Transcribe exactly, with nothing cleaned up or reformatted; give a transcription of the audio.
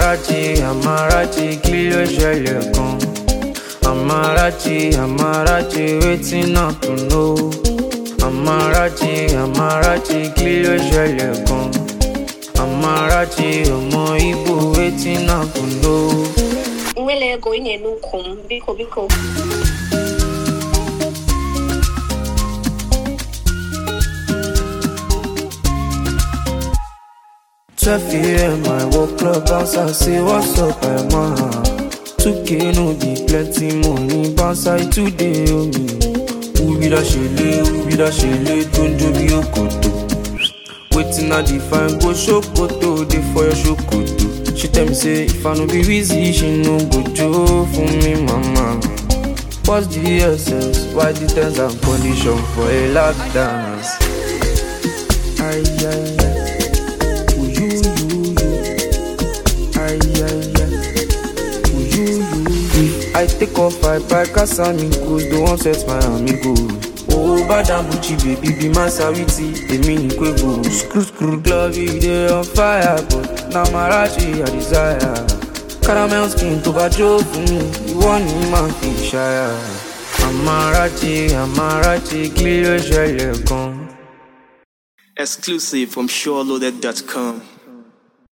Amarachi, Amarachi, kí ló ṣẹlẹ̀ gan? Amarachi, Amarachi, waiting up to know. Amarachi, Amarachi, kí ló ṣẹlẹ̀ gan? Amarachi, ọmọ Igbo, waiting up to know. Nwele go inye nukum, biko biko. twelve a m I walk club bounce, I say what's up, my man. two K no be plenty money, bounce I today on me. Who be that shele, who be that shele, don't do be okoto. Waiting I define, go show koto, dey for your show koto. She tell me say, if I no be busy, she no go joe for me, mama. What's the essence? Why the terms and condition for a lap dance? Ay, ay, ay. I take off, I buy Casamigos, don't want set my amigos. Oh, Badam Gucci, baby, be my savity, the mini quavo. Screw, screw, glove, they on fire, but now Amarachi, I desire. Caramel skin, tobacco for me, you want me, man, fish, Amarachi, Amarachi, kí ló ṣẹlẹ̀ gan? Exclusive from SureLoaded dot com.